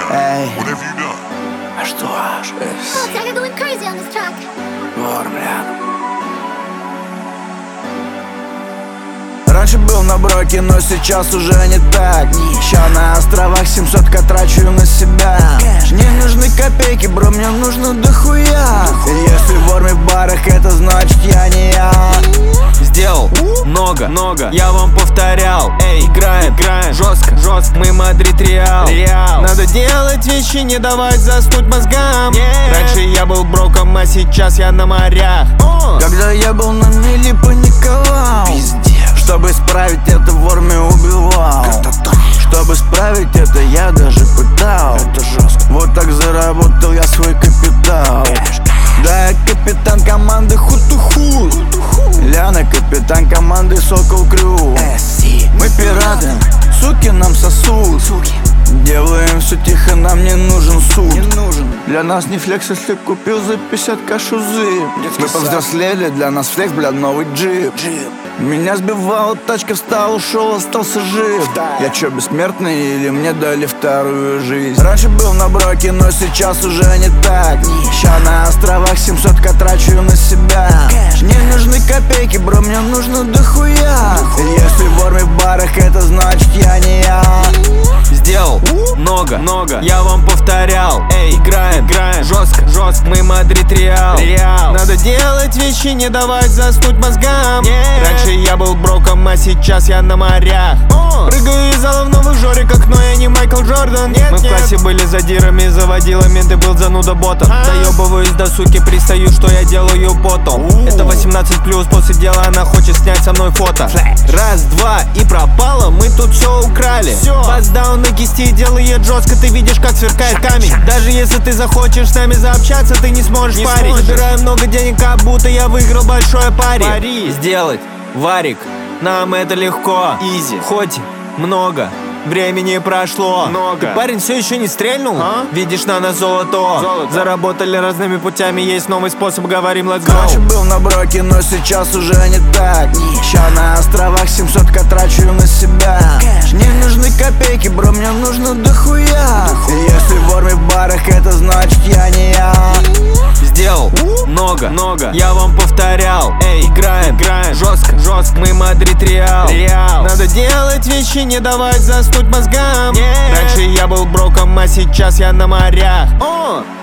Эй, What have you done? а что аж? You're going crazy on this track. Раньше был на броке, но сейчас уже не так. Ща на островах 700к трачу на себя. Не нужны копейки, бро, мне нужно дохуя. Если вор в барах, это значит я не я. Сделал много, я вам повторял. Эй, играем жестко, мы Мадрид Реал. Надо делать вещи, не давать заснуть мозгам. Раньше я был броком, а сейчас я на морях. Когда я был на мели, паниковал. Чтобы исправить это, вор меня убивал. Чтобы исправить это, я даже пытал. Вот так заработал я свой капитал. Да, я капитан команды Хутуху. Ляна, капитан команды Сокол Крю. Мы пираты, суки нам сосут. Делаем все тихо, нам не нужен суд. Для нас не флекс, если купил за 50к шузы. Мы повзрослели, для нас флекс, бля, новый джип. Меня сбивала тачка, встал, ушел, остался жив. Я чё, бессмертный или мне дали вторую жизнь? Раньше был на броке, но сейчас уже не так. Ща на островах 700к трачу на себя. Не нужны копейки, бро, мне нужно дохуя. Если вор в барах, это значит я не я. Сделал много, я вам повторял. Эй, играем жестко, мы Мадрид Реал. Надо делать вещи, не давать заснуть мозгам. Раньше я был броком, а сейчас я на морях. Прыгаю из зала в новых жориках, но я не Майкл Джордан. Мы в классе были задирами, заводилами, ты был зануда ботом. Доебываюсь до суки, пристаю, что я делаю потом. Это 18+, после дела она хочет снять со мной фото. Раз, два и пропало, мы тут все украли. Баздаун на кисти делает жестко, ты видишь, как сверкает камень. Даже если ты захочешь с нами заобщаться, ты не сможешь парить. Собираю много денег, как будто я выиграл большое пари. Сделать варик, нам это легко. Изи. Хоть много времени прошло. Ты, парень, все еще не стрельнул? Видишь, на нас золото. Заработали разными путями, есть новый способ, говорим let's go. Раньше был на броке, но сейчас уже не так. Ща на островах 700к трачу на себя. Не нужны копейки, бро, мне нужно дохуя. Если вор в барах, это значит я не я. Сделал много, я вам повторял. Эй, играем жестко, мы Мадрид Реал. Надо делать вещи, не давать заснуть мозгам. Раньше я был броком, а сейчас я на морях.